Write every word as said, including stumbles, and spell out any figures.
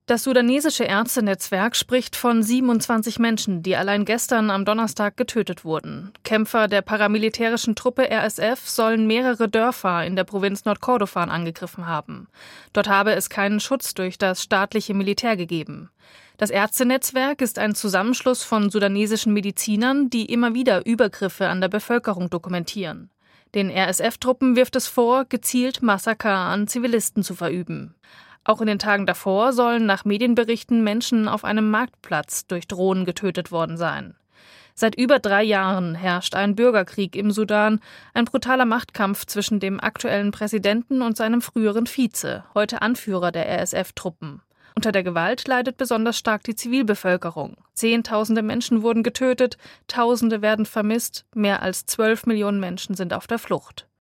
Das sudanesische Ärztenetzwerk spricht von siebenundzwanzig Menschen, die allein gestern am Donnerstag getötet wurden. Kämpfer der paramilitärischen Truppe R S F sollen mehrere Dörfer in der Provinz Nordkordofan angegriffen haben. Dort habe es keinen Schutz durch das staatliche Militär gegeben. Das Ärztenetzwerk ist ein Zusammenschluss von sudanesischen Medizinern, die immer wieder Übergriffe an der Bevölkerung dokumentieren. Den R S F-Truppen wirft es vor, gezielt Massaker an Zivilisten zu verüben. Auch in den Tagen davor sollen nach Medienberichten Menschen auf einem Marktplatz durch Drohnen getötet worden sein. Seit über drei Jahren herrscht ein Bürgerkrieg im Sudan, ein brutaler Machtkampf zwischen dem aktuellen Präsidenten und seinem früheren Vize, heute Anführer der R S F-Truppen. Unter der Gewalt leidet besonders stark die Zivilbevölkerung. Zehntausende Menschen wurden getötet, Tausende werden vermisst, mehr als zwölf Millionen Menschen sind auf der Flucht.